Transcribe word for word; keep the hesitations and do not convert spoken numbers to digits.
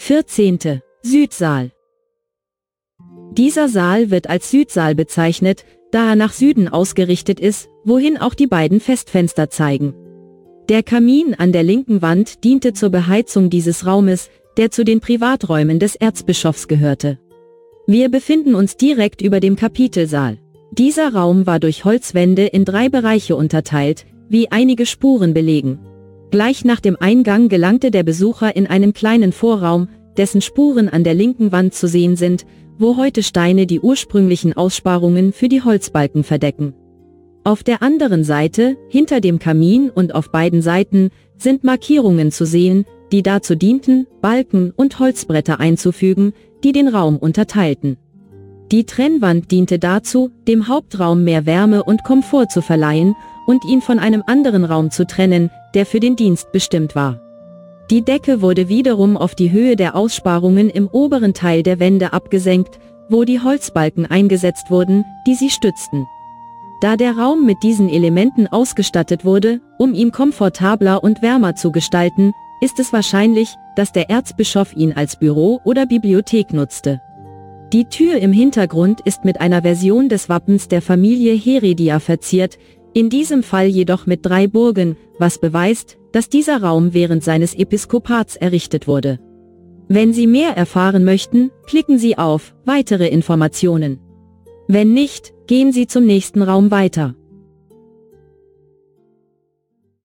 vierzehnter Südsaal. Dieser Saal wird als Südsaal bezeichnet, da er nach Süden ausgerichtet ist, wohin auch die beiden Festfenster zeigen. Der Kamin an der linken Wand diente zur Beheizung dieses Raumes, der zu den Privaträumen des Erzbischofs gehörte. Wir befinden uns direkt über dem Kapitelsaal. Dieser Raum war durch Holzwände in drei Bereiche unterteilt, wie einige Spuren belegen. Gleich nach dem Eingang gelangte der Besucher in einen kleinen Vorraum, dessen Spuren an der linken Wand zu sehen sind, wo heute Steine die ursprünglichen Aussparungen für die Holzbalken verdecken. Auf der anderen Seite, hinter dem Kamin und auf beiden Seiten, sind Markierungen zu sehen, die dazu dienten, Balken und Holzbretter einzufügen, die den Raum unterteilten. Die Trennwand diente dazu, dem Hauptraum mehr Wärme und Komfort zu verleihen und ihn von einem anderen Raum zu trennen, der für den Dienst bestimmt war. Die Decke wurde wiederum auf die Höhe der Aussparungen im oberen Teil der Wände abgesenkt, wo die Holzbalken eingesetzt wurden, die sie stützten. Da der Raum mit diesen Elementen ausgestattet wurde, um ihn komfortabler und wärmer zu gestalten, ist es wahrscheinlich, dass der Erzbischof ihn als Büro oder Bibliothek nutzte. Die Tür im Hintergrund ist mit einer Version des Wappens der Familie Heredia verziert, in diesem Fall jedoch mit drei Burgen, was beweist, dass dieser Raum während seines Episkopats errichtet wurde. Wenn Sie mehr erfahren möchten, klicken Sie auf Weitere Informationen. Wenn nicht, gehen Sie zum nächsten Raum weiter.